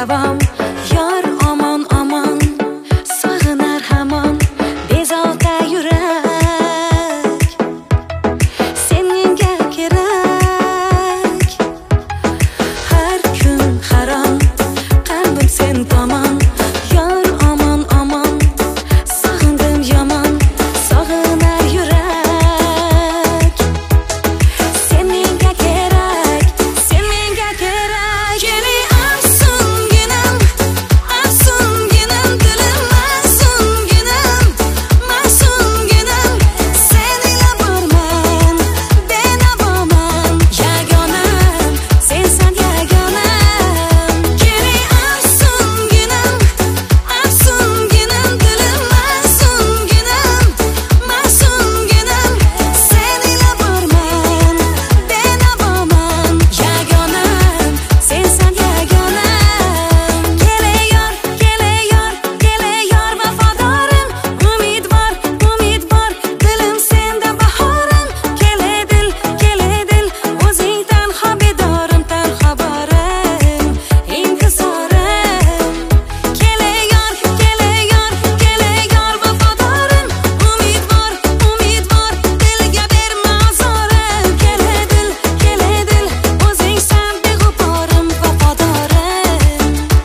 davom. Yor omon omon sog'inar hamon bezovta yurak. Sen menga kerak. Har kun harom qalbim sen tomon. Yor omon omon sog'indim yomon sog'inar yurak. Sen menga kerak, sen menga kerak. Keli afsunginam, afsunginam dilim ma'sunginam, ma'sunginam. Sen ila borman, benaboman. Yagonam, sensan yagonam. Keli afsunginam, afsunginam dilim ma'sunginam, ma'sunginam. Sen ila borman, benaboman. Yagonam, sensan yagonam. Kelayor, kelayor, kelayor vafodorim. Umidvor, umidvor dilim senda bahorim. Keledil, keledil o'zingdan xabidorim, tanxaborim, intizorim. Kelayor, kelayor, kelayor vafodorim. Umidvor, umidvor dilga berma azorim. Keledil, keledil o'zingsan beg'uborim, vafodorim,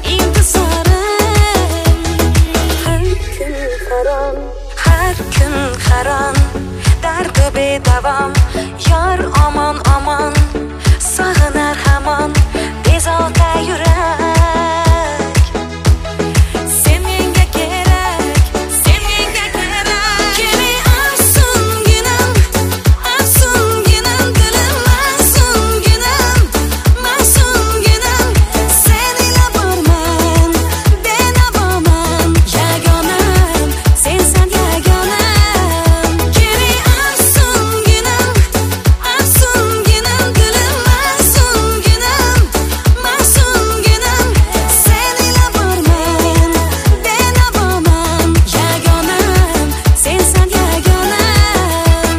intizorim. Har kun harom dardi bedavom. Yor omon omon sog'inar hamon bezovta yurak. Sen menga kerak, sen menga kerak. Keli afsunginam, afsunginam dilim ma'sunginam, ma'sunginam. Sen ila borman, benaboman. Yagonam, sensan yagonam. Keli afsunginam, afsunginam dilim ma'sunginam, ma'sunginam. Sen ila borman, benaboman. Yagonam, sensan yagonam.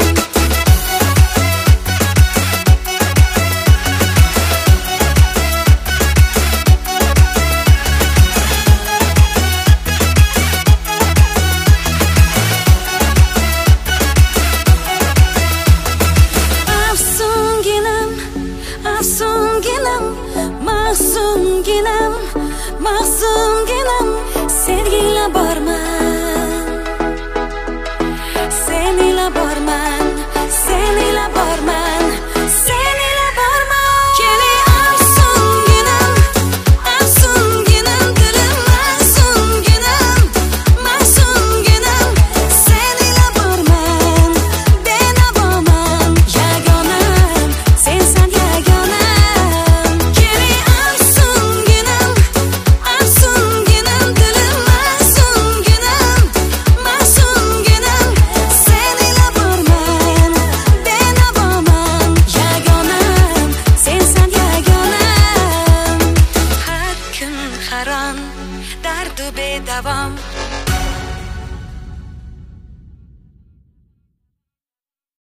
Afsunginam, afsunginam, ma'sunginam, ma'sunginam. Sevgila bor